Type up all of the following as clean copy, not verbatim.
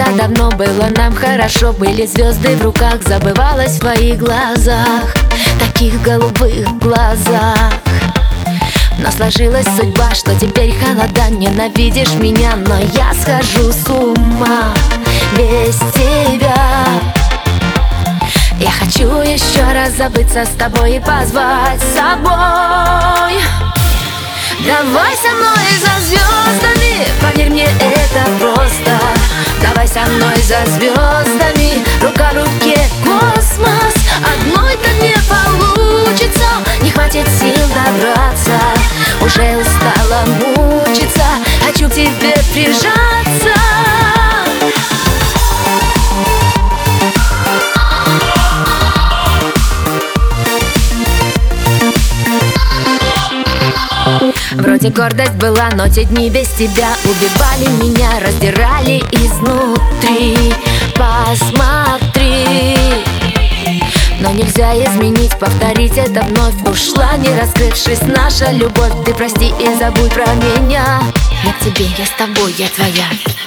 когда давно было нам хорошо. Были звезды в руках, забывалось в твоих глазах, таких голубых глазах. Но сложилась судьба, что теперь холода. Ненавидишь меня, но я схожу с ума без тебя. Я хочу еще раз забыться с тобой и позвать с собой. Давай со мной за звездами, поверь мне, это просто. Давай со мной за звездами, рука в руке, космос. Одной-то не получится, не хватит сил добраться. Уже устала мучиться, хочу к тебе прижаться. Вроде гордость была, но те дни без тебя убивали меня, раздирали изнутри. Посмотри, но нельзя изменить, повторить это вновь. Ушла, не раскрывшись, наша любовь. Ты прости и забудь про меня. Я к тебе, я с тобой, я твоя.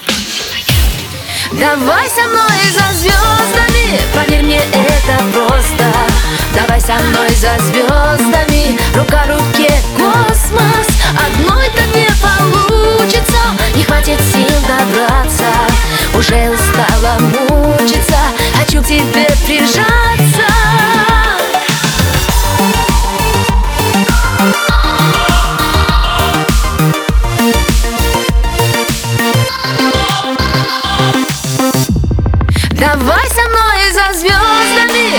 Давай со мной за звездами, поверь мне, это просто. Давай со мной за звездами, рука в руке, космос. Одной-то не получится, не хватит сил добраться. Уже устала мучиться, хочу к тебе прижаться. Давай со мной за звездами.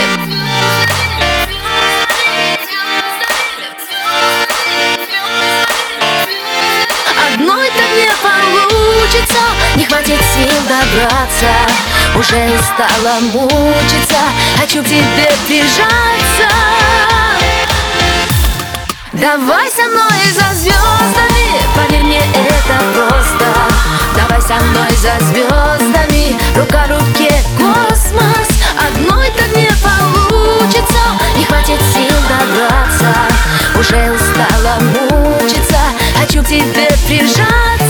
Одной-то не получится, не хватит сил добраться. Уже устала мучиться, хочу к тебе прижаться. Давай со мной за звездами, поверь мне, это просто. Давай со мной за звездами, рука в руке, космос. Одной-то не получится, не хватит сил добраться. Уже устала мучиться, хочу к тебе прижаться.